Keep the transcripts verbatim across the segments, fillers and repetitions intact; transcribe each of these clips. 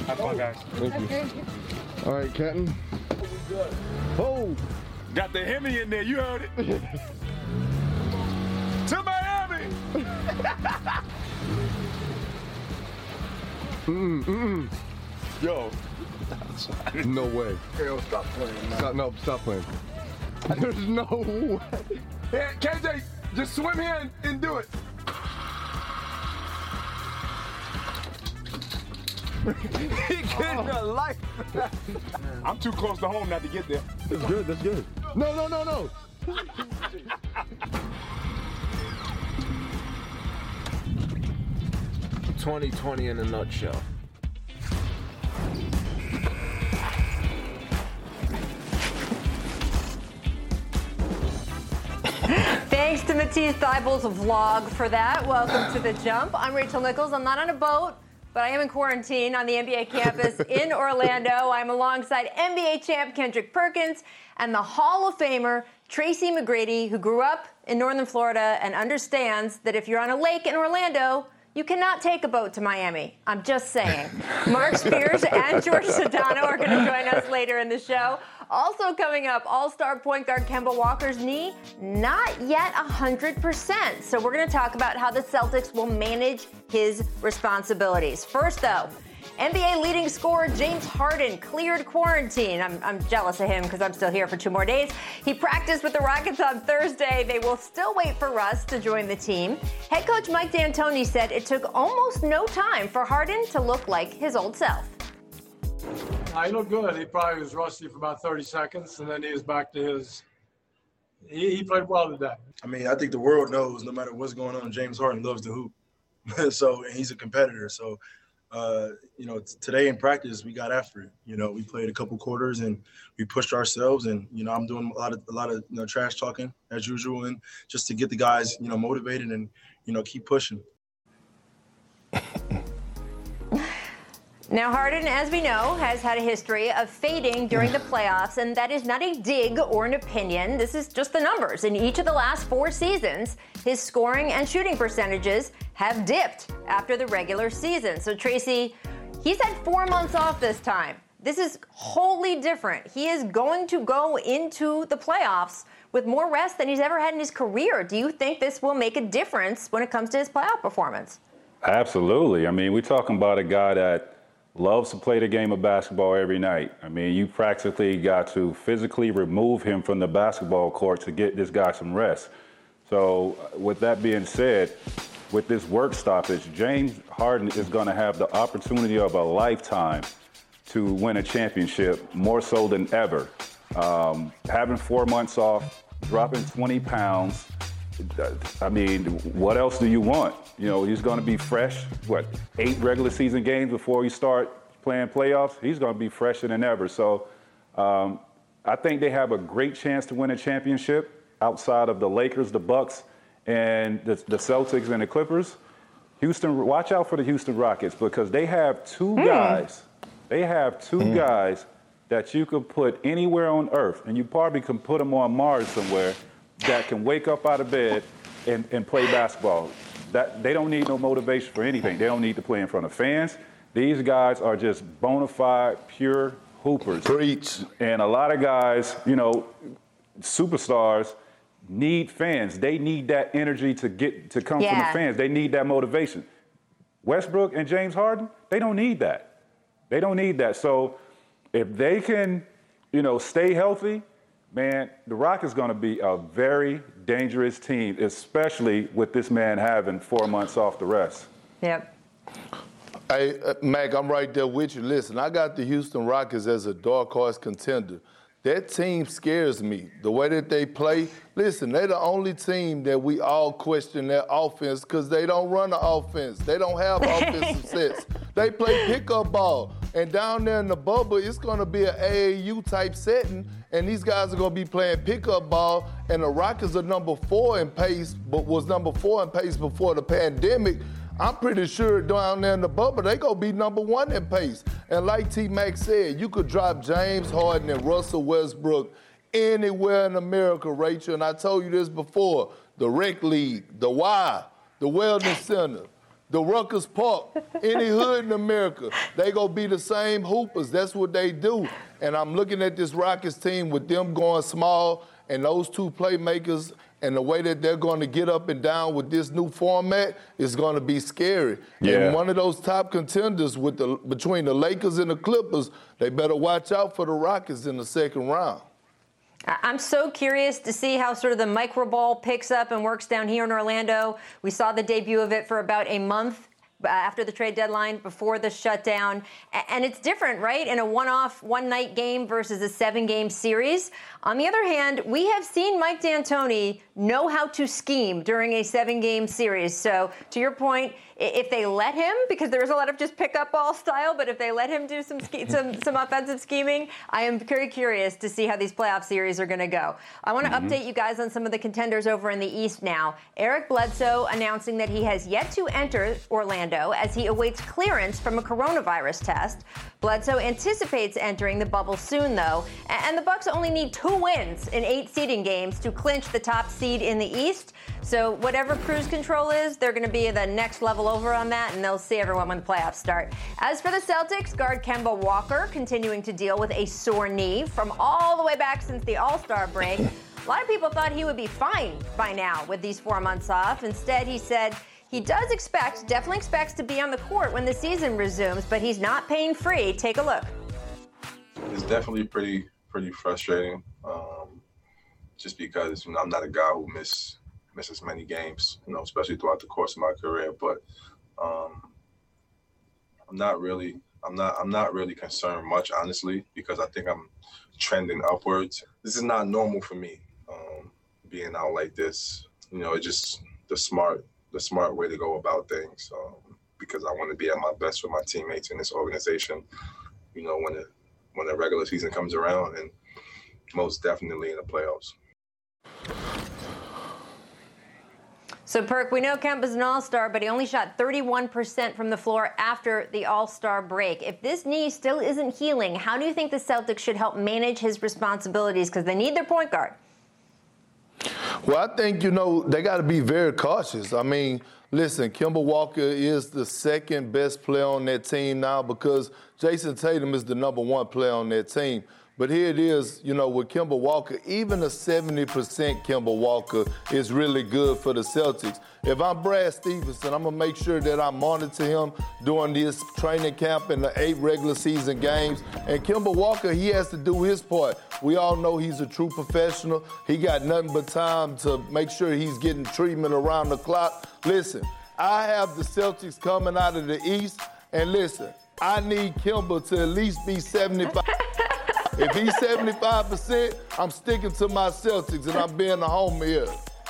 Have fun, guys. Thank you. All right, Kenton. Oh! Got the Hemi in there, you heard it. To Miami! Mm, mm, Yo. mm. No way. Yo, stop playing, man. Stop, no, stop playing. There's no way. Hey, K J, just swim here and, and do it. He getting a life. I'm too close to home not to get there. That's good, that's good. No, no, no, no. twenty twenty in a nutshell. Thanks to Matisse Thybulle's vlog for that. Welcome to The Jump. I'm Rachel Nichols. I'm not on a boat, but I am in quarantine on the N B A campus in Orlando. I'm alongside N B A champ Kendrick Perkins and the Hall of Famer Tracy McGrady, who grew up in northern Florida and understands that if you're on a lake in Orlando, you cannot take a boat to Miami. I'm just saying. Mark Spears and George Sedano are going to join us later in the show. Also coming up, all-star point guard Kemba Walker's knee, not yet one hundred percent. So we're going to talk about how the Celtics will manage his responsibilities. First, though, N B A leading scorer James Harden cleared quarantine. I'm, I'm jealous of him because I'm still here for two more days. He practiced with the Rockets on Thursday. They will still wait for Russ to join the team. Head coach Mike D'Antoni said it took almost no time for Harden to look like his old self. Uh, he looked good. He probably was rusty for about thirty seconds, and then he was back to his he, – he played well today. I mean, I think the world knows no matter what's going on, James Harden loves to hoop. So, and he's a competitor. So, uh, you know, t- today in practice, we got after it. You know, we played a couple quarters and we pushed ourselves. And, you know, I'm doing a lot of, a lot of you know, trash talking as usual, and just to get the guys, you know, motivated and, you know, keep pushing. Now, Harden, as we know, has had a history of fading during the playoffs, and that is not a dig or an opinion. This is just the numbers. In each of the last four seasons, his scoring and shooting percentages have dipped after the regular season. So, Tracy, he's had four months off this time. This is wholly different. He is going to go into the playoffs with more rest than he's ever had in his career. Do you think this will make a difference when it comes to his playoff performance? Absolutely. I mean, we're talking about a guy that loves to play the game of basketball every night. I mean, you practically got to physically remove him from the basketball court to get this guy some rest. So with that being said, with this work stoppage, James Harden is going to have the opportunity of a lifetime to win a championship, more so than ever. Um, having four months off, dropping twenty pounds, I mean, what else do you want? You know, he's going to be fresh, what, eight regular season games before you start playing playoffs? He's going to be fresher than ever. So um, I think they have a great chance to win a championship outside of the Lakers, the Bucks, and the, the Celtics and the Clippers. Houston, watch out for the Houston Rockets because they have two mm. guys. They have two mm. guys that you could put anywhere on earth, and you probably can put them on Mars somewhere, that can wake up out of bed and, and play basketball. That they don't need no motivation for anything. They don't need to play in front of fans. These guys are just bona fide, pure hoopers. Preach. And a lot of guys, you know, superstars need fans. They need that energy to get to come yeah. from the fans. They need that motivation. Westbrook and James Harden, they don't need that. They don't need that. So if they can, you know, stay healthy, man, the Rockets going to be a very dangerous team, especially with this man having four months off the rest. Yep. Hey, uh, Mac, I'm right there with you. Listen, I got the Houston Rockets as a dark horse contender. That team scares me. The way that they play, listen, they're the only team that we all question their offense because they don't run the offense. They don't have offensive sets. They play pickup ball. And down there in the bubble, it's going to be an A A U-type setting, and these guys are going to be playing pickup ball, and the Rockets are number four in pace, but was number four in pace before the pandemic. I'm pretty sure down there in the bubble, they going to be number one in pace. And like T-Mac said, you could drop James Harden and Russell Westbrook anywhere in America, Rachel. And I told you this before, the rec league, the Y, the wellness center, the Ruckers Park, any hood in America, they gonna be the same hoopers. That's what they do. And I'm looking at this Rockets team with them going small and those two playmakers and the way that they're going to get up and down with this new format is going to be scary. Yeah. And one of those top contenders with the between the Lakers and the Clippers, they better watch out for the Rockets in the second round. I'm so curious to see how sort of the micro ball picks up and works down here in Orlando. We saw the debut of it for about a month after the trade deadline, before the shutdown. And it's different, right, in a one-off, one-night game versus a seven-game series. On the other hand, we have seen Mike D'Antoni know how to scheme during a seven-game series. So to your point, if they let him, because there's a lot of just pick-up ball style, but if they let him do some ske- some, some offensive scheming, I am very curious to see how these playoff series are going to go. I want to mm-hmm. update you guys on some of the contenders over in the East now. Eric Bledsoe announcing that he has yet to enter Orlando as he awaits clearance from a coronavirus test. Bledsoe anticipates entering the bubble soon, though, and the Bucks only need two wins in eight seeding games to clinch the top seed in the East. So whatever cruise control is, they're going to be the next level over on that, and they'll see everyone when the playoffs start. As for the Celtics, guard Kemba Walker continuing to deal with a sore knee from all the way back since the All-Star break. A lot of people thought he would be fine by now with these four months off. Instead, he said he does expect, definitely expects to be on the court when the season resumes, but he's not pain-free. Take a look. It's definitely pretty, pretty frustrating, um, just because you know I'm not a guy who miss misses many games, you know, especially throughout the course of my career. But um, I'm not really, I'm not, I'm not really concerned much, honestly, because I think I'm trending upwards. This is not normal for me, um, being out like this. You know, it's just the smart. the smart way to go about things, um, because I want to be at my best with my teammates in this organization, you know, when the, when the regular season comes around, and most definitely in the playoffs. So, Perk, we know Kemba's an all-star, but he only shot thirty-one percent from the floor after the all-star break. If this knee still isn't healing, how do you think the Celtics should help manage his responsibilities? Because they need their point guard. Well, I think, you know, they got to be very cautious. I mean, listen, Kemba Walker is the second best player on that team now because Jason Tatum is the number one player on that team. But here it is, you know, with Kemba Walker, even a seventy percent Kemba Walker is really good for the Celtics. If I'm Brad Stevenson, I'm going to make sure that I monitor him during this training camp and the eight regular season games. And Kemba Walker, he has to do his part. We all know he's a true professional. He got nothing but time to make sure he's getting treatment around the clock. Listen, I have the Celtics coming out of the East, and listen, I need Kemba to at least be seventy-five. If he's seventy-five percent, I'm sticking to my Celtics, and I'm being a home here.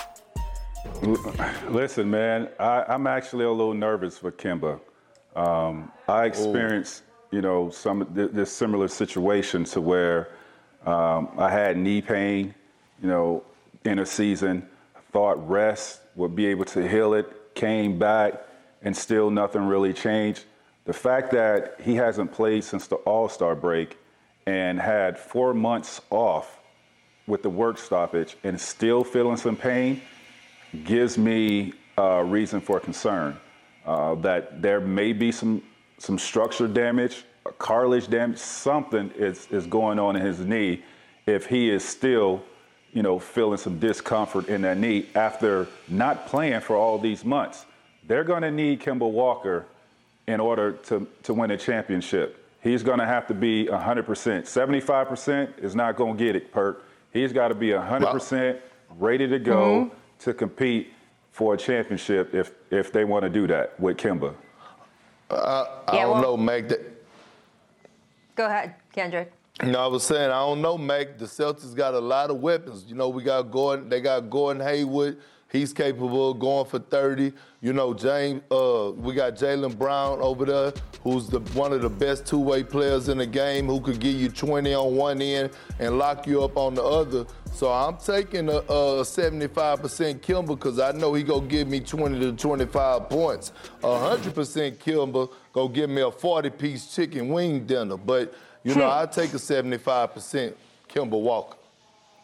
Listen, man, I, I'm actually a little nervous for Kemba. Um, I experienced, Ooh. you know, some th- this similar situation to where um, I had knee pain, you know, in a season. Thought rest would be able to heal it, came back, and still nothing really changed. The fact that he hasn't played since the All-Star break and had four months off with the work stoppage and still feeling some pain gives me uh, reason for concern uh, that there may be some some structure damage, cartilage damage, something is, is going on in his knee if he is still, you know, feeling some discomfort in that knee after not playing for all these months. They're going to need Kemba Walker in order to, to win a championship. He's going to have to be one hundred percent. seventy-five percent is not going to get it, Perk. He's got to be one hundred percent ready to go mm-hmm. to compete for a championship if if they want to do that with Kemba. Uh, I yeah, don't well, know, Mac. That... Go ahead, Kendrick. No, I was saying, I don't know, Mac. The Celtics got a lot of weapons. You know, we got Gordon. They got Gordon Hayward. He's capable of going for thirty. You know, James. Uh, we got Jaylen Brown over there, who's the one of the best two-way players in the game, who could give you twenty on one end and lock you up on the other. So I'm taking a, a seventy-five percent Kemba because I know he gonna give me twenty to twenty-five points. one hundred percent Kemba gonna give me a forty-piece chicken wing dinner. But you know, I take a seventy-five percent Kemba Walker.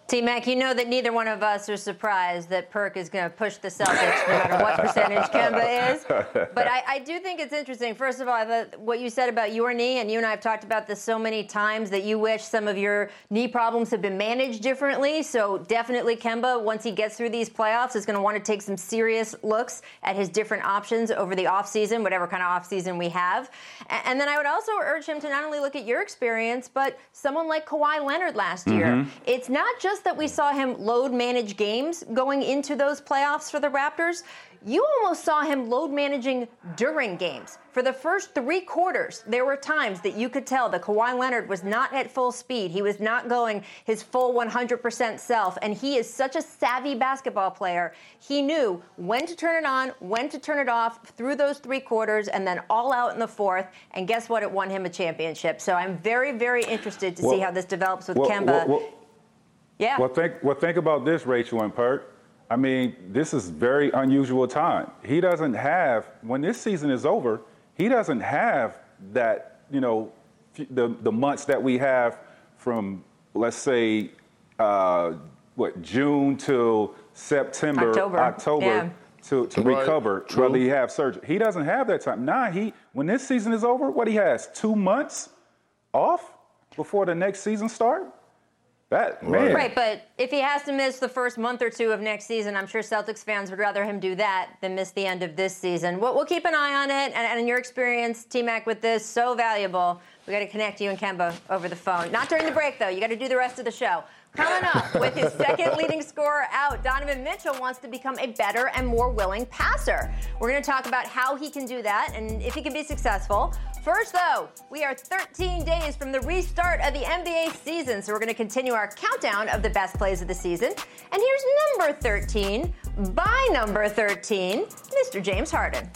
T-Mac, you know that neither one of us are surprised that Perk is going to push the Celtics no matter what percentage Kemba is. But I, I do think it's interesting. First of all, the, what you said about your knee, and you and I have talked about this so many times, that you wish some of your knee problems had been managed differently. So definitely Kemba, once he gets through these playoffs, is going to want to take some serious looks at his different options over the offseason, whatever kind of offseason we have. And, and then I would also urge him to not only look at your experience, but someone like Kawhi Leonard last mm-hmm. year. It's not just that we saw him load manage games going into those playoffs for the Raptors. You almost saw him load managing during games. For the first three quarters, there were times that you could tell that Kawhi Leonard was not at full speed. He was not going his full one hundred percent self. And he is such a savvy basketball player. He knew when to turn it on, when to turn it off through those three quarters, and then all out in the fourth. And guess what? It won him a championship. So I'm very, very interested to well, see how this develops with well, Kemba. Well, well, yeah. Well, think, well, think about this, Rachel and Perk. I mean, this is very unusual time. He doesn't have, when this season is over, he doesn't have that, you know, the, the months that we have from, let's say, uh, what, June to September, October, October yeah. to, to right. recover, True. whether he have surgery. He doesn't have that time. Nah, he, when this season is over, what he has, two months off before the next season starts? That, man. Right, but if he has to miss the first month or two of next season, I'm sure Celtics fans would rather him do that than miss the end of this season. We'll, we'll keep an eye on it, and, and your experience, T-Mac, with this, so valuable. We got to connect you and Kemba over the phone. Not during the break, though. You got to do the rest of the show. Coming up, with his second leading scorer out, Donovan Mitchell wants to become a better and more willing passer. We're going to talk about how he can do that and if he can be successful. First, though, we are thirteen days from the restart of the N B A season, so we're going to continue our countdown of the best plays of the season. And here's number thirteen, by number thirteen, Mister James Harden.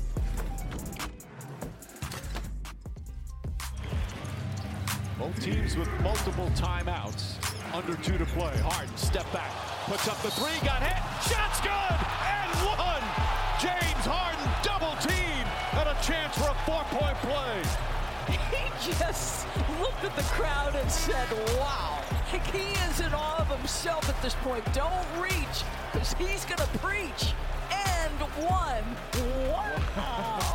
Both teams with multiple timeouts. Under two to play. Harden, step back, puts up the three, got hit, shot's good, and one! James Harden double team, and a chance for a four-point play. He just looked at the crowd and said, wow. Like he is in awe of himself at this point. Don't reach, because he's going to preach. And one. Wow.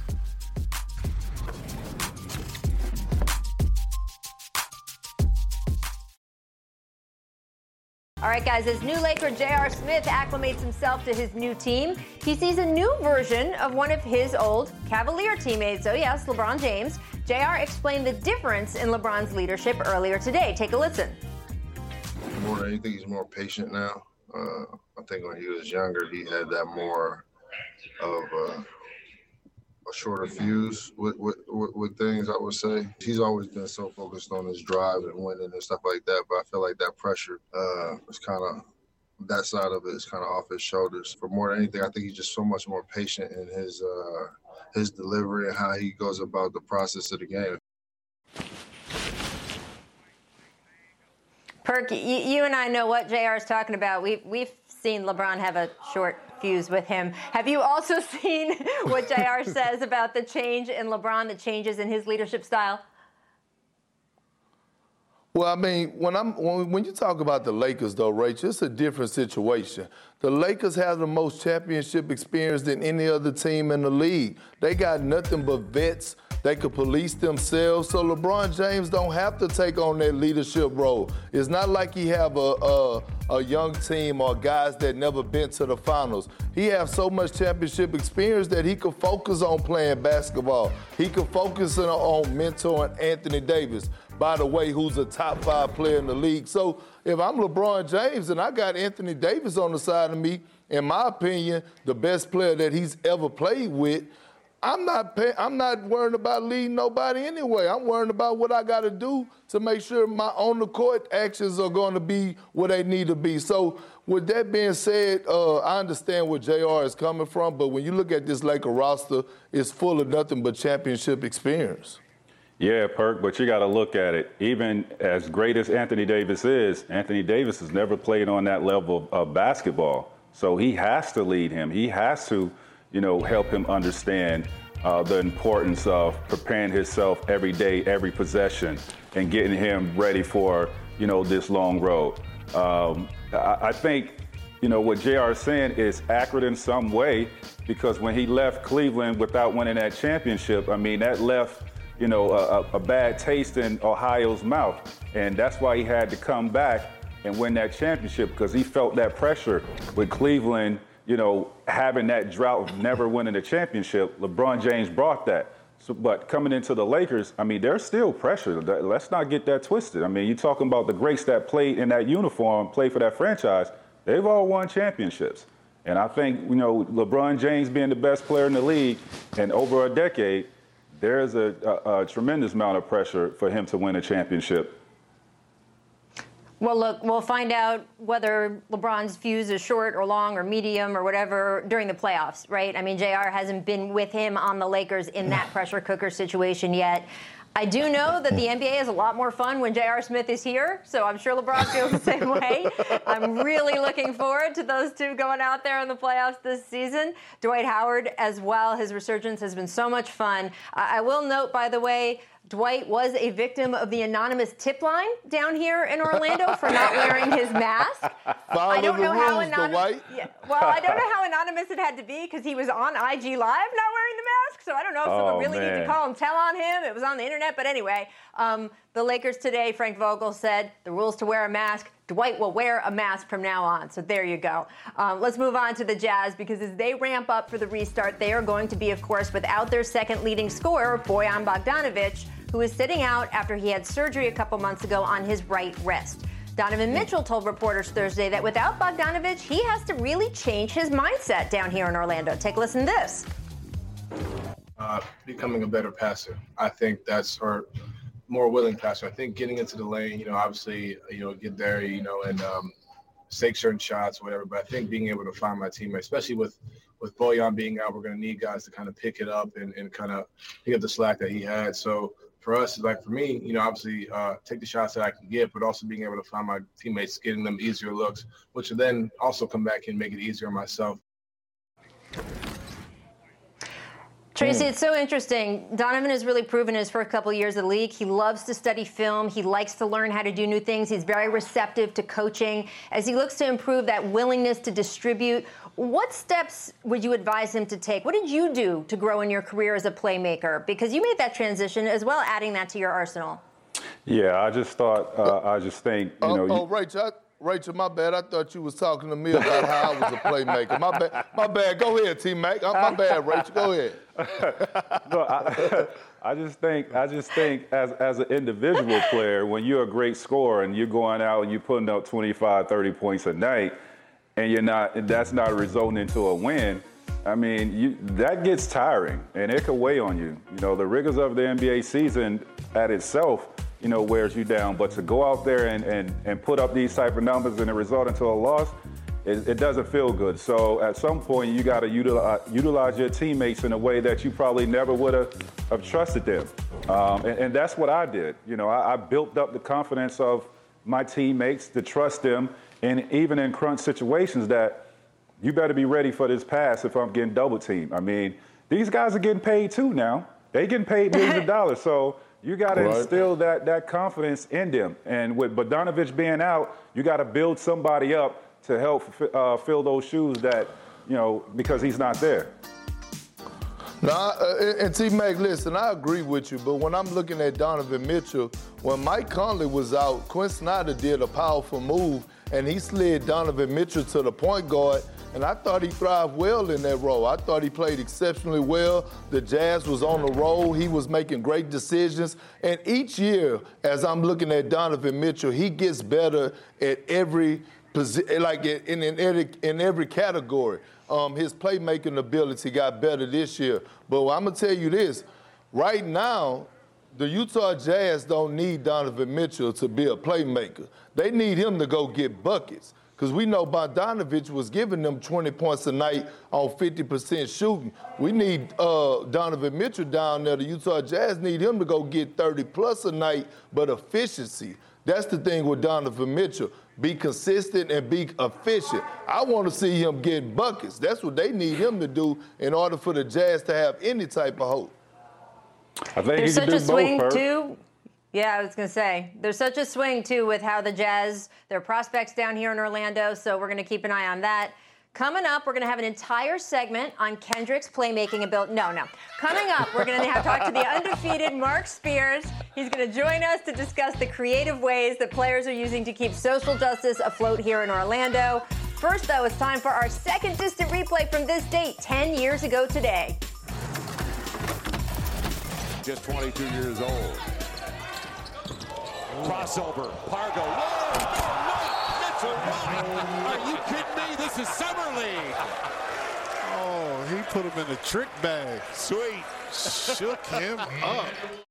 All right, guys, as new Laker J R. Smith acclimates himself to his new team, he sees a new version of one of his old Cavalier teammates. Oh, yes, LeBron James. J R explained the difference in LeBron's leadership earlier today. Take a listen. More than anything, he's more patient now. Uh, I think when he was younger, he had that more of a, a shorter fuse with, with, with, with things, I would say. He's always been so focused on his drive and winning and stuff like that, but I feel like that pressure uh, is kind of, that side of it is kind of off his shoulders. For more than anything, I think he's just so much more patient in his, uh, his delivery and how he goes about the process of the game. Perk, you, you and I know what J R is talking about. We've, we've seen LeBron have a short fuse with him. Have you also seen what J R says about the change in LeBron, the changes in his leadership style? Well, I mean, when I'm when, when you talk about the Lakers, though, Rachel, it's a different situation. The Lakers have the most championship experience than any other team in the league. They got nothing but vets. They could police themselves. So LeBron James don't have to take on that leadership role. It's not like he have a, a, a young team or guys that never been to the finals. He has so much championship experience that he could focus on playing basketball. He could focus on, on mentoring Anthony Davis, by the way, who's a top five player in the league. So if I'm LeBron James and I got Anthony Davis on the side of me, in my opinion, the best player that he's ever played with, I'm not pay, I'm not worried about leading nobody anyway. I'm worried about what I got to do to make sure my on-the-court actions are going to be where they need to be. So with that being said, uh, I understand where J R is coming from, but when you look at this Laker roster, it's full of nothing but championship experience. Yeah, Perk, but you got to look at it. Even as great as Anthony Davis is, Anthony Davis has never played on that level of, of basketball. So he has to lead him. He has to, you know, help him understand uh, the importance of preparing himself every day, every possession, and getting him ready for, you know, this long road. Um, I, I think, you know, what J R is saying is accurate in some way, because when he left Cleveland without winning that championship, I mean, that left, you know, a, a bad taste in Ohio's mouth. And that's why he had to come back and win that championship, because he felt that pressure with Cleveland, you know, having that drought of never winning a championship. LeBron James brought that. So, but coming into the Lakers, I mean, there's still pressure. Let's not get that twisted. I mean, you're talking about the greats that played in that uniform, played for that franchise. They've all won championships. And I think, you know, LeBron James being the best player in the league and over a decade, there's a, a, a tremendous amount of pressure for him to win a championship. Well, look, we'll find out whether LeBron's fuse is short or long or medium or whatever during the playoffs, right? I mean, J R hasn't been with him on the Lakers in that pressure cooker situation yet. I do know that the N B A is a lot more fun when J R Smith is here, so I'm sure LeBron feels the same way. I'm really looking forward to those two going out there in the playoffs this season. Dwight Howard as well. His resurgence has been so much fun. I will note, by the way, Dwight was a victim of the anonymous tip line down here in Orlando for not wearing his mask. Follow I don't the know how rules, anonymous. Yeah, well, I don't know how anonymous it had to be because he was on I G Live not wearing the mask. So I don't know if someone Oh, really man. needed to call and tell on him. It was on the internet, but anyway, um, the Lakers today, Frank Vogel said the rules to wear a mask. Dwight will wear a mask from now on. So there you go. Um, let's move on to the Jazz, because as they ramp up for the restart, they are going to be, of course, without their second leading scorer, Bojan Bogdanovic, who is sitting out after he had surgery a couple months ago on his right wrist. Donovan Mitchell told reporters Thursday that without Bogdanovic, he has to really change his mindset down here in Orlando. Take a listen to this. Uh, becoming a better passer. I think that's or more willing passer. I think getting into the lane, you know, obviously, you know, get there, you know, and um, take certain shots, whatever. But I think being able to find my teammate, especially with with Bojan being out, we're going to need guys to kind of pick it up and, and kind of pick up the slack that he had. So for us, like for me, you know, obviously uh, take the shots that I can get, but also being able to find my teammates, getting them easier looks, which will then also come back and make it easier on myself. Tracy, it's so interesting. Donovan has really proven his first couple of years of the league. He loves to study film. He likes to learn how to do new things. He's very receptive to coaching. As he looks to improve that willingness to distribute, what steps would you advise him to take? What did you do to grow in your career as a playmaker? Because you made that transition as well, adding that to your arsenal. Yeah, I just thought, uh, I just think, you Oh, know. oh you, Rachel, I, Rachel, my bad. I thought you was talking to me about how I was a playmaker. My bad. My bad. Go ahead, T-Mac. My bad, Rachel. Go ahead. no, I, I just think, I just think as, as an individual player, when you're a great scorer and you're going out and you're putting up twenty-five, thirty points a night, and you're not, and that's not resulting into a win, I mean, you, that gets tiring, and it could weigh on you. You know, the rigors of the N B A season at itself, you know, wears you down. But to go out there and, and, and put up these type of numbers and it result into a loss, it, it doesn't feel good. So at some point, you got to utilize, utilize your teammates in a way that you probably never would have, have trusted them. Um, and, and that's what I did. You know, I, I built up the confidence of my teammates to trust them, and even in crunch situations that you better be ready for this pass if I'm getting double teamed. I mean, these guys are getting paid too now. They getting paid millions of dollars. So you got to Right. instill that that confidence in them. And with Bogdanovic being out, you got to build somebody up to help uh, fill those shoes that, you know, because he's not there. No, uh, and T-Mac, listen, I agree with you, but when I'm looking at Donovan Mitchell, when Mike Conley was out, Quinn Snyder did a powerful move, and he slid Donovan Mitchell to the point guard, and I thought he thrived well in that role. I thought he played exceptionally well. The Jazz was on the roll. He was making great decisions. And each year, as I'm looking at Donovan Mitchell, he gets better at every position, like in, in, every, in every category. Um, his playmaking ability got better this year. But I'm going to tell you this. Right now, the Utah Jazz don't need Donovan Mitchell to be a playmaker. They need him to go get buckets. Because we know Bogdanovic was giving them twenty points a night on fifty percent shooting. We need uh, Donovan Mitchell down there. The Utah Jazz need him to go get thirty plus a night, but efficiency. That's the thing with Donovan Mitchell. Be consistent and be efficient. I want to see him get buckets. That's what they need him to do in order for the Jazz to have any type of hope. I think There's he can such do a swing, both, Herb. too. Yeah, I was going to say, there's such a swing, too, with how the Jazz, their prospects down here in Orlando, so we're going to keep an eye on that. Coming up, we're going to have an entire segment on Kendrick's playmaking ability. No, no. Coming up, we're going to have talk to the undefeated Marc Spears. He's going to join us to discuss the creative ways that players are using to keep social justice afloat here in Orlando. First, though, it's time for our second distant replay from this date, ten years ago today. Just twenty-two years old. Crossover, Pargo. Whoa, Mitchell White. Are you kidding me? This is Summer League. Oh, he put him in a trick bag. Sweet. Shook him up.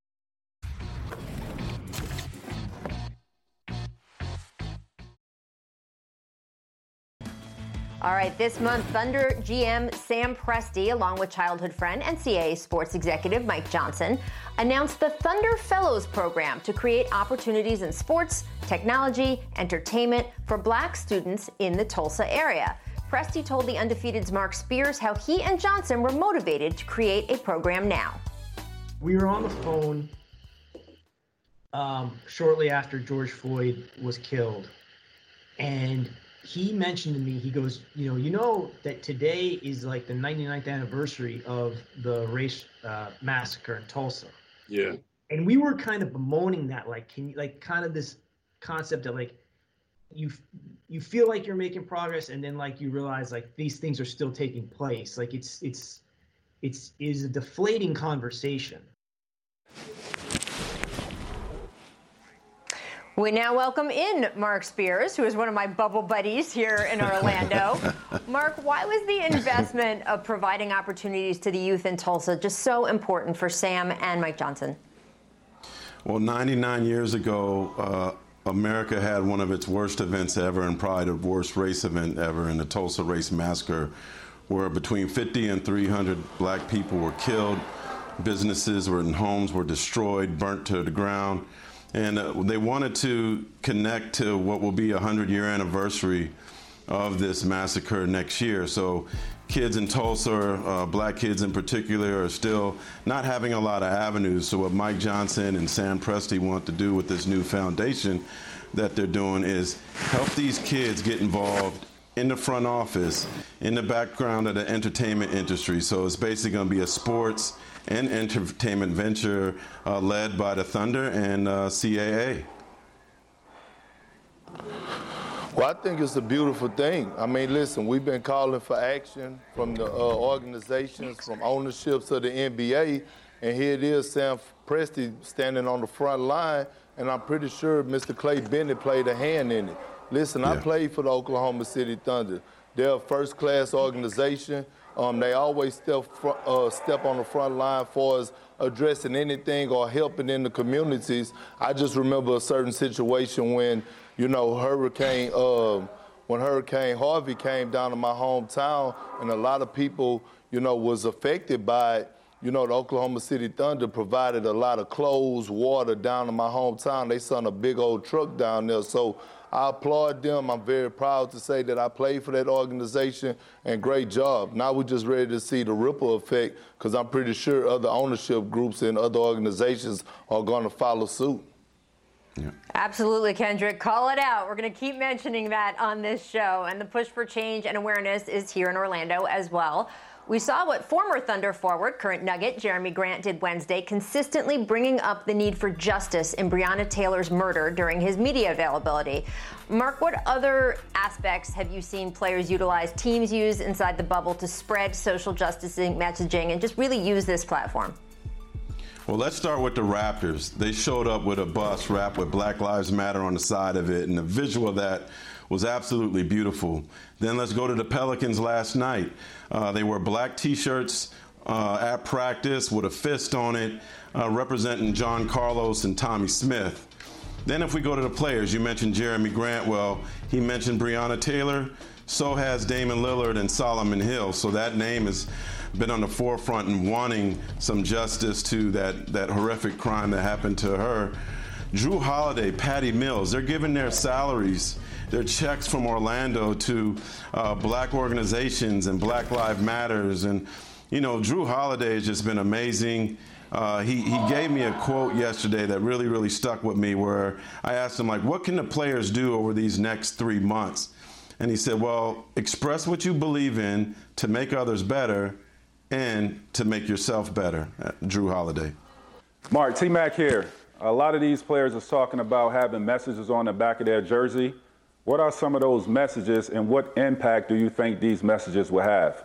All right, this month, Thunder G M Sam Presti, along with childhood friend N C double A sports executive Mike Johnson, announced the Thunder Fellows program to create opportunities in sports, technology, entertainment for black students in the Tulsa area. Presti told the Undefeated's Marc Spears how he and Johnson were motivated to create a program now. We were on the phone um, shortly after George Floyd was killed, and he mentioned to me, he goes, you know, you know that today is like the ninety-ninth anniversary of the race uh, massacre in Tulsa. Yeah. And we were kind of bemoaning that, like, can you, like, kind of this concept of like, you you feel like you're making progress, and then like you realize like these things are still taking place. Like it's it's it's is a deflating conversation. We now welcome in Marc Spears, who is one of my bubble buddies here in Orlando. Marc, why was the investment of providing opportunities to the youth in Tulsa just so important for Sam and Mike Johnson? Well, ninety-nine years ago, uh, America had one of its worst events ever, and probably the worst race event ever, in the Tulsa Race Massacre, where between fifty and three hundred black people were killed. Businesses were, and homes were destroyed, burnt to the ground. And uh, they wanted to connect to what will be a hundred-year anniversary of this massacre next year. So kids in Tulsa, uh, black kids in particular, are still not having a lot of avenues. So what Mike Johnson and Sam Presti want to do with this new foundation that they're doing is help these kids get involved in the front office, in the background of the entertainment industry. So it's basically going to be a sports and entertainment venture uh, led by the Thunder and uh, C A A. Well, I think it's a beautiful thing. I mean, listen, we've been calling for action from the uh, organizations, from ownerships of the N B A, and here it is, Sam Presti standing on the front line, and I'm pretty sure Mister Clay Bennett played a hand in it. Listen, yeah. I played for the Oklahoma City Thunder. They're a first-class organization. Um, they always step fr- uh, step on the front line for us addressing anything or helping in the communities. I just remember a certain situation when, you know, Hurricane uh, when Hurricane Harvey came down to my hometown, and a lot of people, you know, was affected by it. You know, the Oklahoma City Thunder provided a lot of clothes, water down to my hometown. They sent a big old truck down there. So I applaud them. I'm very proud to say that I played for that organization, and great job. Now we're just ready to see the ripple effect, because I'm pretty sure other ownership groups and other organizations are going to follow suit. Yeah. Absolutely, Kendrick. Call it out. We're going to keep mentioning that on this show, and the push for change and awareness is here in Orlando as well. We saw what former Thunder forward, current Nugget, Jeremy Grant did Wednesday, consistently bringing up the need for justice in Breonna Taylor's murder during his media availability. Marc, what other aspects have you seen players utilize, teams use inside the bubble to spread social justice messaging and just really use this platform? Well, let's start with the Raptors. They showed up with a bus wrapped with Black Lives Matter on the side of it, and the visual of that was absolutely beautiful. Then let's go to the Pelicans last night. Uh, they wore black T-shirts uh, at practice with a fist on it, uh, representing John Carlos and Tommy Smith. Then if we go to the players, you mentioned Jeremy Grant. Well, he mentioned Breonna Taylor. So has Damian Lillard and Solomon Hill. So that name has been on the forefront and wanting some justice to that, that horrific crime that happened to her. Drew Holiday, Patty Mills, they're giving their salaries, their checks from Orlando to uh, black organizations and Black Lives Matters. And, you know, Drew Holiday has just been amazing. Uh, he, he gave me a quote yesterday that really, really stuck with me, where I asked him, like, what can the players do over these next three months? And he said, well, express what you believe in to make others better and to make yourself better. Jrue Holiday. Mark, T-Mac here. A lot of these players are talking about having messages on the back of their jersey. What are some of those messages, and what impact do you think these messages will have?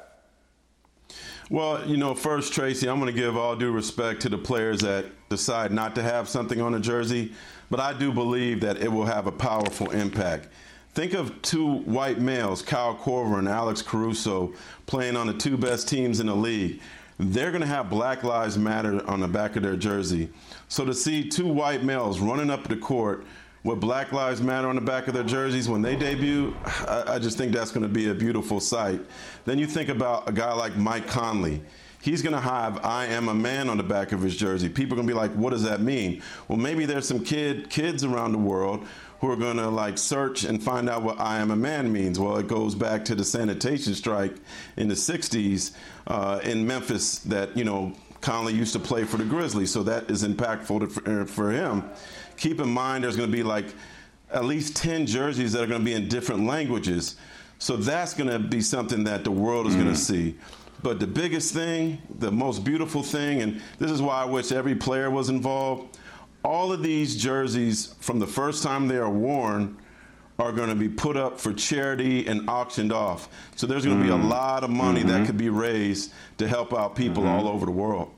Well, you know, first, Tracy, I'm going to give all due respect to the players that decide not to have something on a jersey, but I do believe that it will have a powerful impact. Think of two white males, Kyle Korver and Alex Caruso, playing on the two best teams in the league. They're going to have Black Lives Matter on the back of their jersey. So to see two white males running up the court with Black Lives Matter on the back of their jerseys when they debut, I, I just think that's going to be a beautiful sight. Then you think about a guy like Mike Conley. He's going to have I am a man on the back of his jersey. People are going to be like, what does that mean? Well, maybe there's some kid kids around the world who are going to like search and find out what I am a man means. Well, it goes back to the sanitation strike in the sixties uh, in Memphis that, you know, Conley used to play for the Grizzlies, so that is impactful to, for, for him. Keep in mind there's going to be like at least ten jerseys that are going to be in different languages. So that's going to be something that the world is mm. going to see. But the biggest thing, the most beautiful thing, and this is why I wish every player was involved, all of these jerseys from the first time they are worn are going to be put up for charity and auctioned off. So there's going to mm. be a lot of money mm-hmm. that could be raised to help out people mm-hmm. all over the world.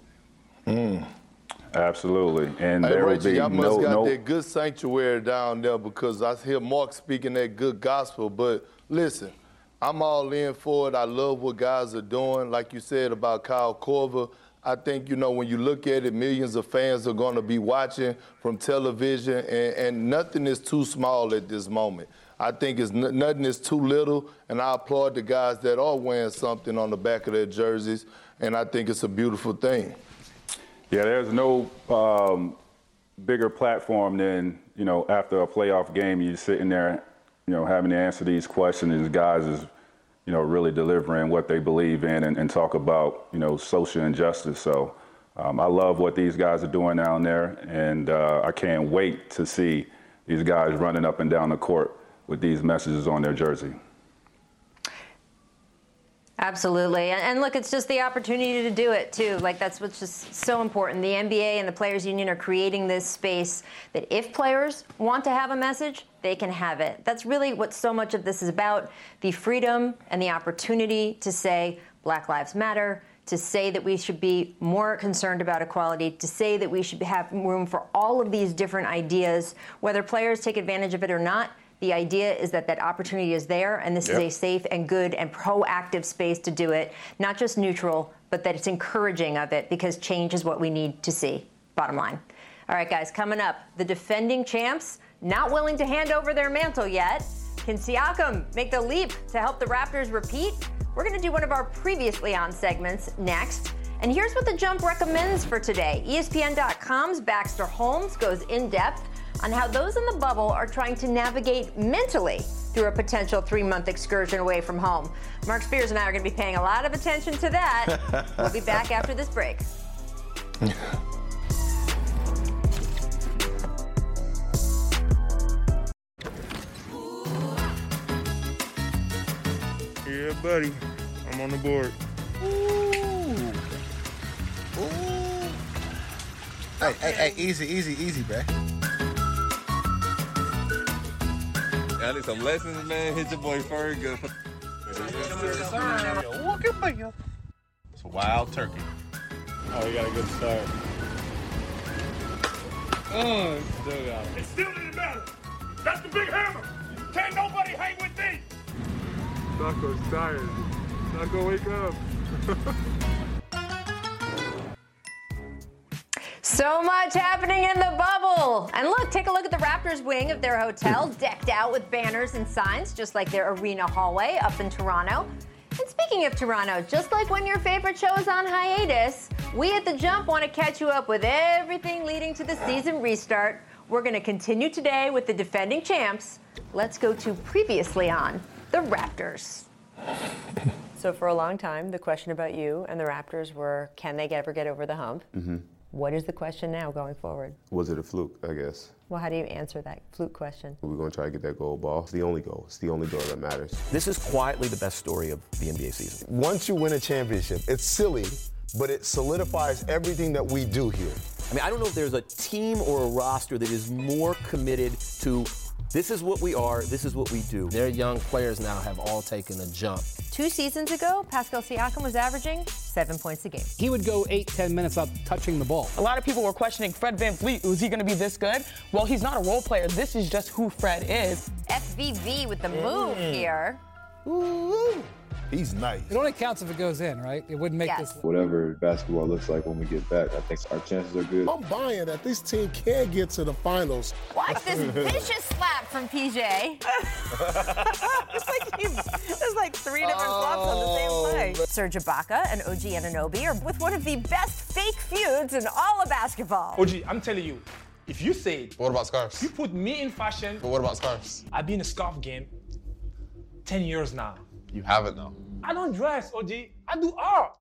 Mm. Absolutely. And hey, there Rachel, will be y'all must no, got no... that good sanctuary down there, because I hear Mark speaking that good gospel. But listen, I'm all in for it. I love what guys are doing. Like you said about Kyle Korver, I think, you know, when you look at it, millions of fans are going to be watching from television, and, and nothing is too small at this moment. I think it's n- nothing is too little, and I applaud the guys that are wearing something on the back of their jerseys, and I think it's a beautiful thing. Yeah, there's no um, bigger platform than, you know, after a playoff game, you're sitting there, you know, having to answer these questions, and guys is, you know, really delivering what they believe in and, and talk about, you know, social injustice. So um, I love what these guys are doing down there, and uh, I can't wait to see these guys running up and down the court with these messages on their jersey. Absolutely. And, and look, it's just the opportunity to do it, too. Like, that's what's just so important. The N B A and the Players Union are creating this space that if players want to have a message, they can have it. That's really what so much of this is about, the freedom and the opportunity to say Black Lives Matter, to say that we should be more concerned about equality, to say that we should have room for all of these different ideas, whether players take advantage of it or not. The idea is that that opportunity is there, and this yep. is a safe and good and proactive space to do it, not just neutral, but that it's encouraging of it, because change is what we need to see, bottom line. All right, guys, coming up, the defending champs not willing to hand over their mantle yet. Can Siakam make the leap to help the Raptors repeat? We're going to do one of our previously on segments next. And here's what The Jump recommends for today. E S P N dot com's Baxter Holmes goes in depth on how those in the bubble are trying to navigate mentally through a potential three-month excursion away from home. Mark Spears and I are going to be paying a lot of attention to that. We'll be back after this break. Yeah, buddy. I'm on the board. Ooh. Ooh. Hey, hey, hey, easy, easy, easy, bruh. I need some lessons, man. Hit your boy Ferg good. It's a wild turkey. Oh, we got a good start. Oh, still got it. It still didn't matter. That's the big hammer. Can't nobody hang with me. Knocko's tired. Knocko, wake up. So much happening in the bubble. And look, take a look at the Raptors wing of their hotel, decked out with banners and signs, just like their arena hallway up in Toronto. And speaking of Toronto, just like when your favorite show is on hiatus, we at The Jump want to catch you up with everything leading to the season restart. We're going to continue today with the defending champs. Let's go to previously on the Raptors. So for a long time, the question about you and the Raptors were, can they ever get over the hump? Mm-hmm. What is the question now going forward? Was it a fluke, I guess? Well, how do you answer that fluke question? We're going to try to get that gold ball. It's the only goal. It's the only goal that matters. This is quietly the best story of the N B A season. Once you win a championship, it's silly, but it solidifies everything that we do here. I mean, I don't know if there's a team or a roster that is more committed to this is what we are, this is what we do. Their young players now have all taken a jump. Two seasons ago, Pascal Siakam was averaging seven points a game. He would go eight, ten minutes without touching the ball. A lot of people were questioning Fred VanVleet. Was he going to be this good? Well, he's not a role player. This is just who Fred is. F V V with the move Mm. here. Ooh, he's nice. It only counts if it goes in, right? It wouldn't make Yes. this. Whatever basketball looks like when we get back, I think our chances are good. I'm buying that this team can get to the finals. Watch this vicious slap from P J. it's like he's, there's like three different slaps on the same play. Serge Ibaka and O G Anunoby are with one of the best fake feuds in all of basketball. O G, I'm telling you, if you say it, What about scarves? you put me in fashion. But what about scarves? I've been in a scarf game ten years now. You haven't though. I don't dress, O G. I do art.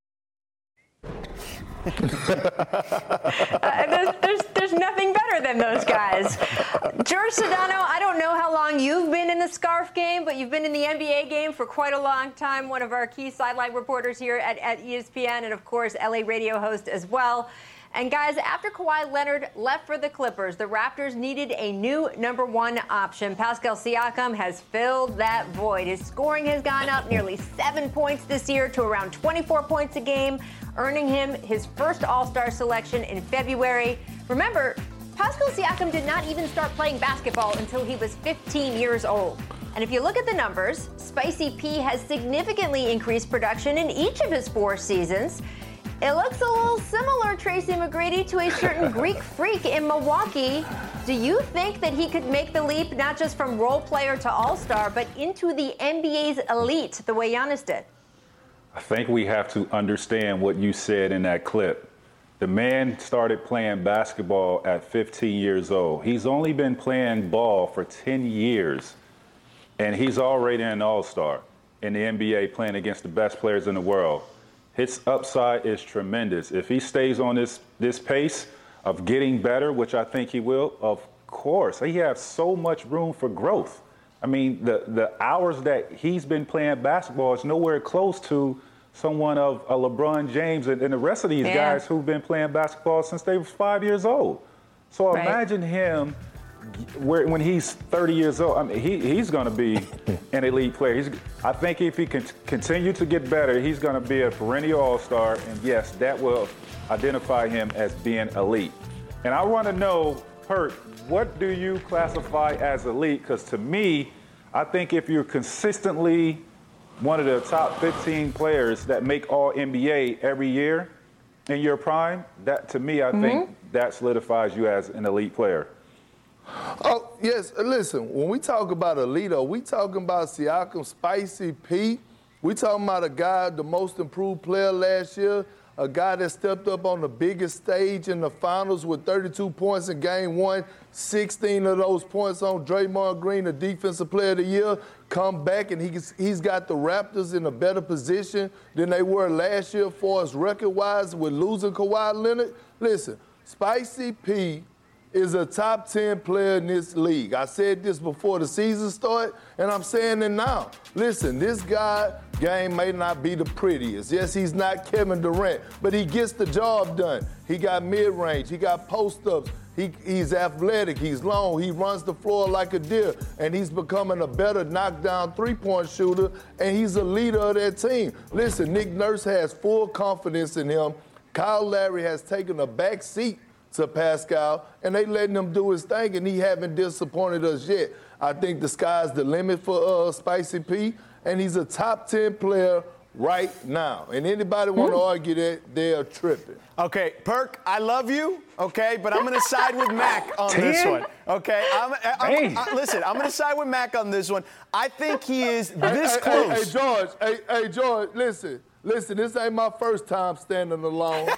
Uh, there's, there's, there's nothing better than those guys. George Sedano, I don't know how long you've been in the scarf game, but you've been in the N B A game for quite a long time. One of our key sideline reporters here at, at E S P N, and of course, L A radio host as well. And guys, after Kawhi Leonard left for the Clippers, the Raptors needed a new number one option. Pascal Siakam has filled that void. His scoring has gone up nearly seven points this year to around twenty-four points a game, earning him his first All-Star selection in February. Remember, Pascal Siakam did not even start playing basketball until he was fifteen years old. And if you look at the numbers, Spicy P has significantly increased production in each of his four seasons. It looks a little similar, Tracy McGrady, to a certain Greek freak in Milwaukee. Do you think that he could make the leap not just from role player to all-star, but into the N B A's elite the way Giannis did? I think we have to understand what you said in that clip. The man started playing basketball at fifteen years old. He's only been playing ball for ten years, and he's already an all-star in the N B A playing against the best players in the world. His upside is tremendous. If he stays on this, this pace of getting better, which I think he will, of course, he has so much room for growth. I mean, the, the hours that he's been playing basketball is nowhere close to someone of a LeBron James and, and the rest of these Yeah. guys who've been playing basketball since they were five years old. So Right. imagine him where, when he's thirty years old. I mean, he, he's going to be an elite player. He's, I think if he can continue to get better, he's going to be a perennial all-star. And yes, that will identify him as being elite. And I want to know, Perk, what do you classify as elite? Because to me, I think if you're consistently one of the top fifteen players that make all N B A every year in your prime, that to me, I Mhm. think that solidifies you as an elite player. Oh, yes. Listen, when we talk about Alito, we talking about Siakam, Spicy P. We talking about a guy, the most improved player last year, a guy that stepped up on the biggest stage in the finals with thirty-two points in game one, sixteen of those points on Draymond Green, the defensive player of the year, come back and he's, he's got the Raptors in a better position than they were last year for us record-wise with losing Kawhi Leonard. Listen, Spicy P is a top ten player in this league. I said this before the season started, and I'm saying it now. Listen, this guy game may not be the prettiest. Yes, he's not Kevin Durant, but he gets the job done. He got mid-range, he got post-ups, he, he's athletic, he's long, he runs the floor like a deer, and he's becoming a better knockdown three-point shooter, and he's a leader of that team. Listen, Nick Nurse has full confidence in him. Kyle Lowry has taken a back seat to Pascal, and they letting him do his thing, and he haven't disappointed us yet. I think the sky's the limit for uh, Spicy P, and he's a top ten player right now. And anybody want to argue that, they're tripping. Okay, Perk, I love you, okay, but I'm going to side with Mac on this one, okay? I'm, I'm, I, listen, I'm going to side with Mac on this one. I think he is this hey, close. Hey, hey, George, hey, hey, George, listen. Listen, this ain't my first time standing alone.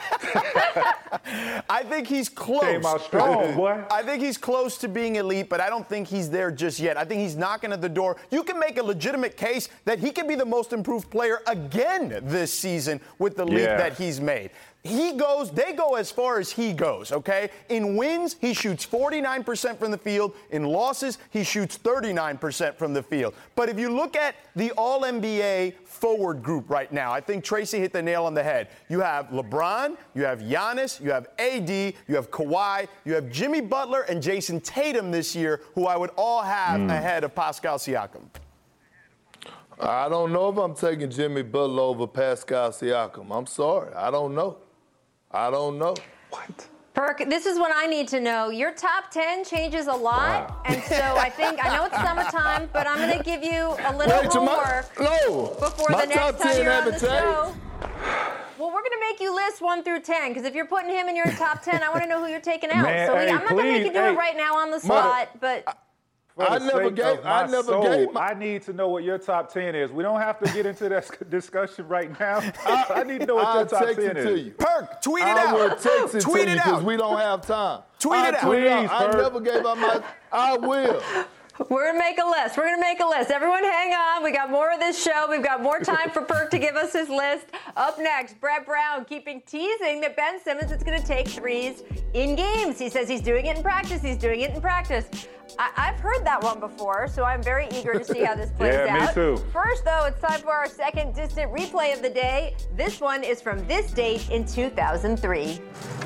I think he's close. Came out strong, boy. I think he's close to being elite, but I don't think he's there just yet. I think he's knocking at the door. You can make a legitimate case that he could be the most improved player again this season with the leap Yeah. that he's made. He goes, they go as far as he goes, okay? In wins, he shoots forty-nine percent from the field. In losses, he shoots thirty-nine percent from the field. But if you look at the All N B A forward group right now, I think Tracy hit the nail on the head. You have LeBron, you have Giannis, you have A D, you have Kawhi, you have Jimmy Butler and Jason Tatum this year, who I would all have mm. ahead of Pascal Siakam. I don't know if I'm taking Jimmy Butler over Pascal Siakam. I'm sorry. I don't know. I don't know. What? Perk, this is what I need to know. Your top ten changes a lot, wow. and so I think, I know it's summertime, but I'm going to give you a little Wait, homework my, no, before my the next top time ten you're on the changed. show. Well, we're going to make you list one through ten, because if you're putting him in your top ten, I want to know who you're taking out. Man, so we, hey, I'm not going to make you do hey, it right now on the spot, but... For I the never sake gave. of my I never soul, gave. My, I need to know what your top ten is. We don't have to get into this discussion right now. I, I need to know what I'll your top text ten it to is. you. Perk, tweet it I out. will text it tweet to it you out because we don't have time. Tweet I it out. Tweet it Please, out. I Perk. never gave up my. I will. We're going to make a list. We're going to make a list. Everyone hang on. We got more of this show. We've got more time for Perk to give us his list. Up next, Brett Brown keeping teasing that Ben Simmons is going to take threes in games. He says he's doing it in practice. He's doing it in practice. I- I've heard that one before, so I'm very eager to see how this plays yeah, out. Me too. First, though, it's time for our second distant replay of the day. This one is from this date in two thousand three.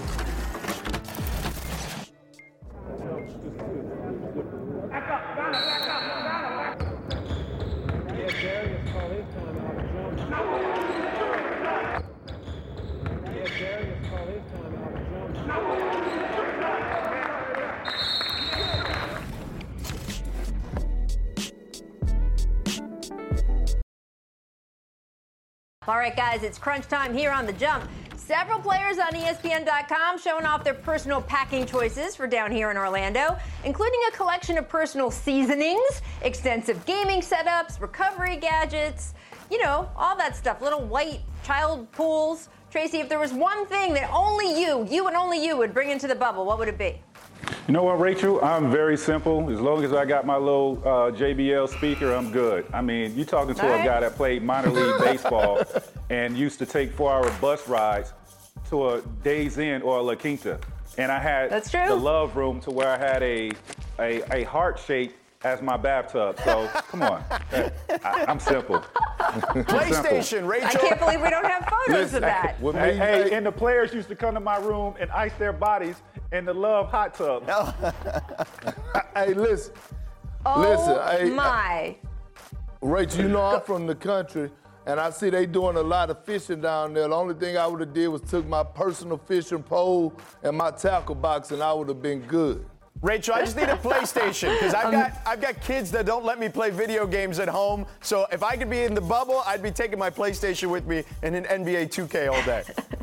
All right, guys, it's crunch time here on The Jump. Several players on E S P N dot com showing off their personal packing choices for down here in Orlando, including a collection of personal seasonings, extensive gaming setups, recovery gadgets, you know, all that stuff, little white child pools. Tracy, if there was one thing that only you, you and only you would bring into the bubble, what would it be? You know what, Rachel? I'm very simple. As long as I got my little uh, J B L speaker, I'm good. I mean, you're talking to All a right. guy that played minor league baseball and used to take four-hour bus rides to a Days Inn or a La Quinta. And I had That's true. the love room to where I had a, a, a heart shape as my bathtub. So, come on. I, I'm simple. PlayStation, Rachel. I can't believe we don't have photos of that. With Hey, me, hey, and the players used to come to my room and ice their bodies in the Love hot tub. hey, listen. Oh, listen. Hey, my. Rachel, you know I'm from the country, and I see they doing a lot of fishing down there. The only thing I would have did was took my personal fishing pole and my tackle box, and I would have been good. Rachel, I just need a PlayStation because I've got I've got kids that don't let me play video games at home. So if I could be in the bubble, I'd be taking my PlayStation with me and an N B A two K all day.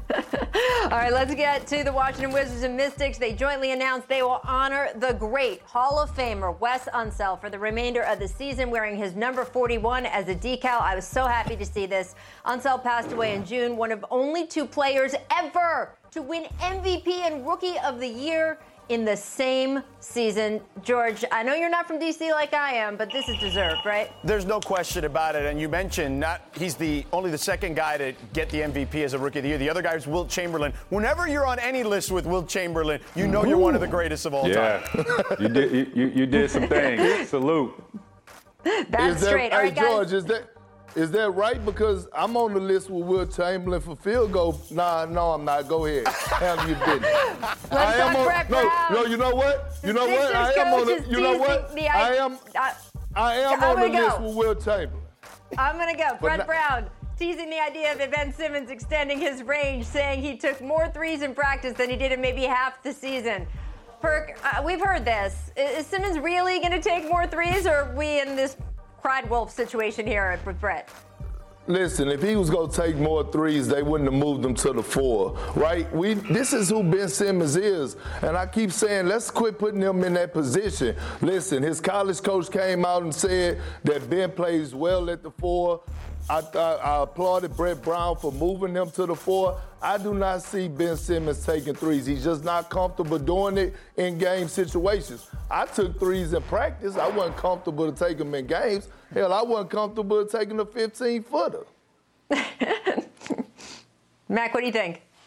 All right, let's get to the Washington Wizards and Mystics. They jointly announced they will honor the great Hall of Famer Wes Unseld for the remainder of the season, wearing his number forty-one as a decal. I was so happy to see this. Unseld passed away in June, one of only two players ever to win M V P and Rookie of the Year in the same season. George, I know you're not from D C like I am, but this is deserved, right? There's no question about it. And you mentioned not he's the only the second guy to get the M V P as a Rookie of the Year. The other guy is Wilt Chamberlain. Whenever you're on any list with Wilt Chamberlain, you know Ooh. You're one of the greatest of all yeah. time. you did you, you, you did some things. Salute. That's is that, straight. Hey, All right, guys. George, is that is that right? Because I'm on the list with Wilt Chamberlain for field goal. Nah, no, I'm not. Go ahead. Have you been? Let's I am talk on, Brett no, Brown. no, you know what? You know Sixers what? I am on coach the, is you know what? teasing the I I- am I- I am I'm on the gonna list go. with Wilt Chamberlain. I'm going to go. But Brett not- Brown teasing the idea that Ben Simmons extending his range, saying he took more threes in practice than he did in maybe half the season. Perk, uh, we've heard this. Is, is Simmons really going to take more threes, or are we in this cried wolf situation here with Brett? Listen, if he was gonna take more threes, they wouldn't have moved him to the four, right? We this is who Ben Simmons is, and I keep saying let's quit putting him in that position. Listen, his college coach came out and said that Ben plays well at the four. I, I, I applauded Brett Brown for moving him to the four. I do not see Ben Simmons taking threes. He's just not comfortable doing it in game situations. I took threes in practice. I wasn't comfortable to take them in games. Hell, I wasn't comfortable taking a fifteen-footer. Mac, what do you think?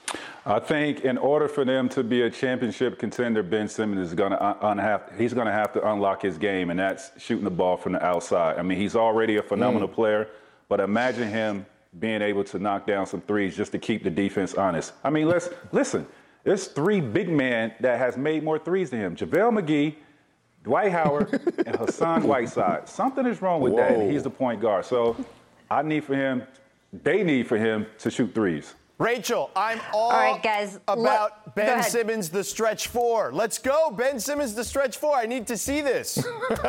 I think in order for them to be a championship contender, Ben Simmons is going to un- have he's going to have to unlock his game, and that's shooting the ball from the outside. I mean, he's already a phenomenal mm. player, but imagine him being able to knock down some threes just to keep the defense honest. I mean, let's listen. There's three big men that has made more threes than him: JaVale McGee, Dwight Howard, and Hassan Whiteside. Something is wrong with Whoa. that, and he's the point guard. So I need for him, they need for him to shoot threes. Rachel, I'm all, all right, guys, about look, Ben Simmons, the stretch four. Let's go, Ben Simmons, the stretch four. I need to see this. So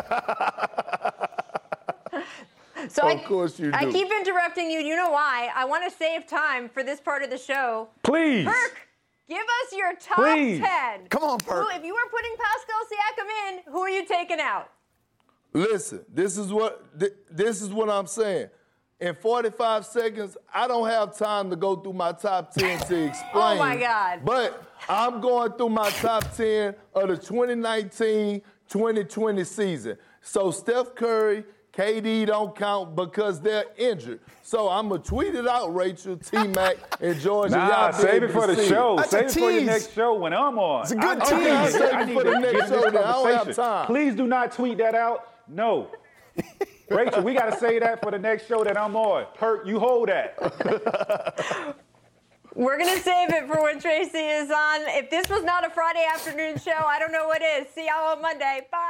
of I, course you do. I keep interrupting you. You know why? I want to save time for this part of the show. Please. Perk, give us your top Please. ten. Come on, Perk. Who, if you were putting Pascal Siakam in, who are you taking out? Listen, this is what this is what I'm saying. In forty-five seconds, I don't have time to go through my top ten to explain. Oh, my God. But I'm going through my top ten of the twenty nineteen twenty twenty season. So Steph Curry, K D don't count because they're injured. So I'm going to tweet it out, Rachel, T-Mac, and George. Nah, and save it for the show. That's save it for the tease. next show when I'm on. It's a good I, tease. Okay, I'll save I it need for to the get next this show. Then I don't have conversation. time. Please do not tweet that out. No. Rachel, we got to say that for the next show that I'm on. Perk, you hold that. We're going to save it for when Tracy is on. If this was not a Friday afternoon show, I don't know what is. See y'all on Monday. Bye.